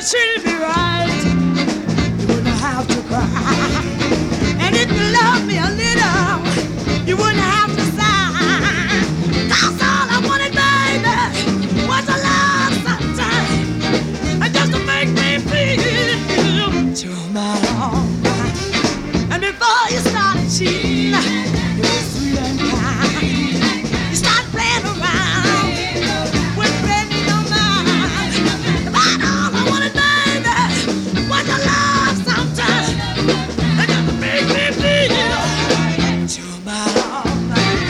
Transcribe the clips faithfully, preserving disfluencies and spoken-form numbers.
treated me right, you wouldn't have to cry. And if you loved me a little, you wouldn't have to sigh. 'Cause all I wanted, baby, was a love sometime, and just to make me feel to my own mind. And before you started cheating, you were sweet and kind. You started playing around with baby no mind. But all I wanted, baby, was a love sometime, and just to make me feel to my own mind.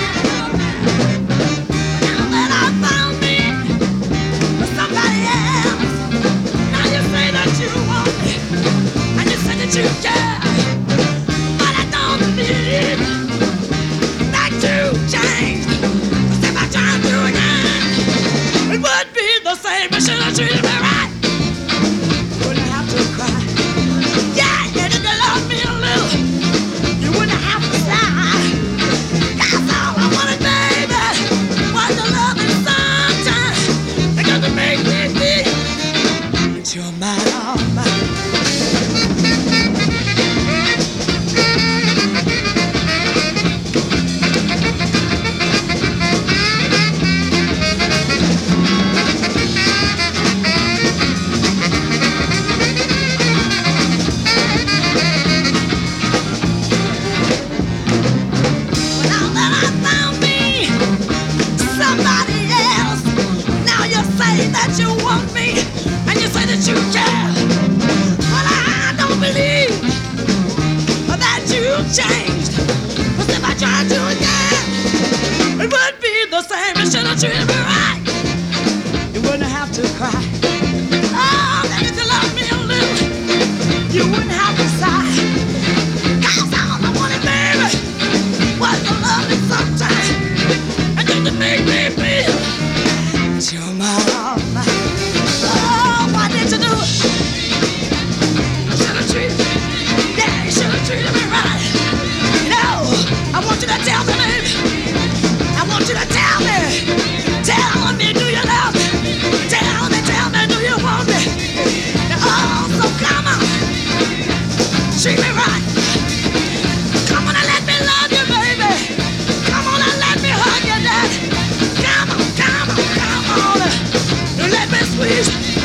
Now that I found me somebody else, now you say that you want me, and you say that you care. But I don't believe that you changed. 'Cause if I tried to again, it would be the same. You should have treated me right. You wouldn't have to cry. Yeah, and if you loved me a little, you wouldn't have to sigh. 'Cause all I wanted, baby, was to love me sometime, and just to make me feel that you're my own, my. Well, now that I found me somebody else, now you say that you want me, and you say that you care. But I don't believe that you changed. 'Cause if I tried to again, it would be the same. You should have treated me right. You wouldn't have to cry. Oh, that if you loved me a little, you wouldn't have to sigh. 'Cause all I wanted, baby, was to love me sometime, and just to make me feel that you're my own. Oh, why did you do it? You should have treated me. Yeah, you should have treated me right. You know, I want you to tell me, baby. I want you to tell me. Tell me, do you love me? Tell me, tell me, do you want me? Oh, so come on, treat me right. Come on and let me love you, baby. Come on and let me hug you, daddy. Come on, come on, come on. Let me squeeze